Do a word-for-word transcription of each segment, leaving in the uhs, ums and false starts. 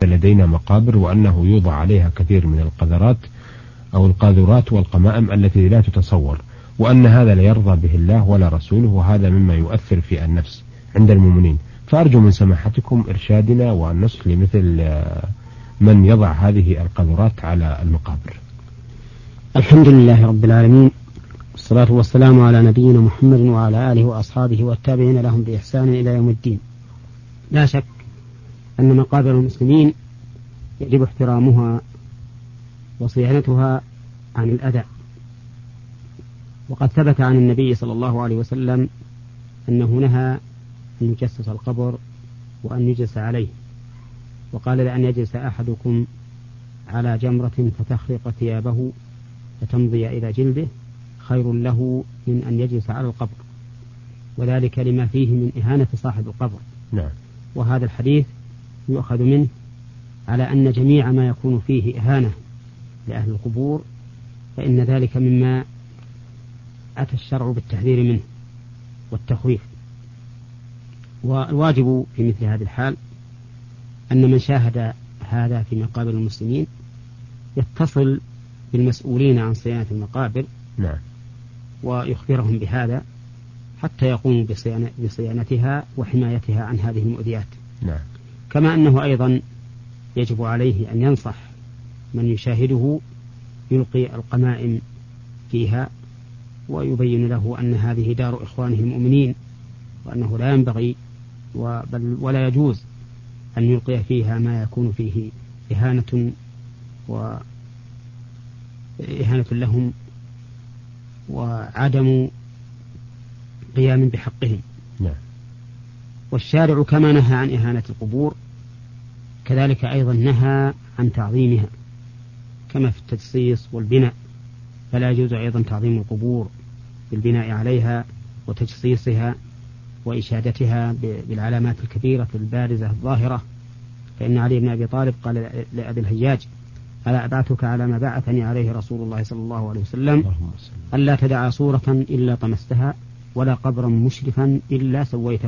لدينا مقابر وأنه يوضع عليها كثير من القذرات أو القاذورات والقمائم التي لا تتصور، وأن هذا لا يرضى به الله ولا رسوله، وهذا مما يؤثر في النفس عند المؤمنين. فأرجو من سماحتكم إرشادنا والنصح لمثل من يضع هذه القاذورات على المقابر. الحمد لله رب العالمين، والصلاة والسلام على نبينا محمد وعلى آله وأصحابه والتابعين لهم بإحسان إلى يوم الدين. لا شك أن مقابر المسلمين يجب احترامها وصيانتها عن الأذى، وقد ثبت عن النبي صلى الله عليه وسلم أنه نهى أن يجسس القبر وأن يجلس عليه، وقال لأن يجلس أحدكم على جمرة فتخرق ثيابه فتمضي إلى جلده خير له من أن يجلس على القبر، وذلك لما فيه من إهانة صاحب القبر. نعم. وهذا الحديث يؤخذ منه على أن جميع ما يكون فيه إهانة لأهل القبور فإن ذلك مما أتى الشرع بالتحذير منه والتخويف. والواجب في مثل هذه الحال أن من شاهد هذا في مقابر المسلمين يتصل بالمسؤولين عن صيانة المقابر. نعم. ويخبرهم بهذا حتى يقوموا بصيانتها وحمايتها عن هذه المؤذيات. نعم. كما أنه أيضا يجب عليه أن ينصح من يشاهده يلقي القمائم فيها ويبين له أن هذه دار إخوانه المؤمنين، وأنه لا ينبغي بل ولا يجوز أن يلقي فيها ما يكون فيه إهانة وإهانة لهم وعدم قيام بحقهم. نعم. والشارع كما نهى عن إهانة القبور كذلك أيضا نهى عن تعظيمها، كما في التجصيص والبناء، فلا يجوز أيضا تعظيم القبور بالبناء عليها وتجصيصها وإشادتها بالعلامات الكبيرة البارزة الظاهرة. فإن علي بن أبي طالب قال لأبي الهياج: ألا أبعثك على ما بعثني عليه رسول الله صلى الله عليه وسلم، ألا تدع صورة إلا طمستها ولا قبرا مشرفا إلا سويته.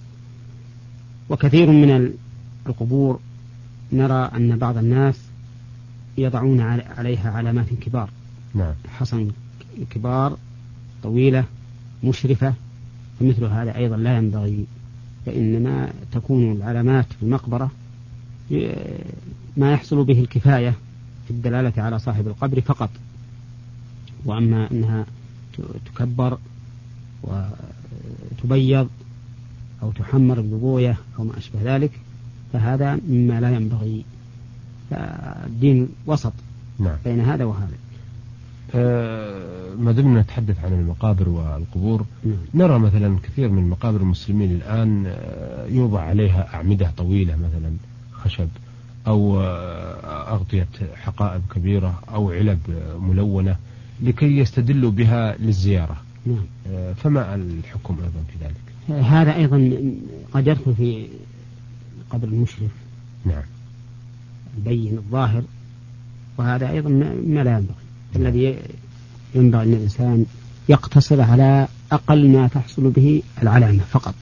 وكثير من القبور نرى أن بعض الناس يضعون عليها علامات كبار. نعم. حصن كبار طويلة مشرفة، فمثل هذا أيضا لا ينبغي، فإنما تكون العلامات في المقبرة ما يحصل به الكفاية في الدلالة على صاحب القبر فقط، وأما أنها تكبر وتبيض أو تحمر ببوية أو ما أشبه ذلك فهذا مما لا ينبغي. فالدين وسط. نعم. بين هذا وهذا. أه ما دمنا نتحدث عن المقابر والقبور، نعم. نرى مثلا كثير من مقابر المسلمين الآن يوضع عليها أعمدة طويلة مثلا خشب أو أغطية حقائب كبيرة أو علب ملونة لكي يستدلوا بها للزيارة. نعم. أه فما الحكم أيضا في ذلك؟ هذا أيضا قد يدخل في قبر المشرف. نعم. البين الظاهر، وهذا أيضا ما لا ينبغي. الذي ينبغي أن الإنسان يقتصر على أقل ما تحصل به العلامة فقط.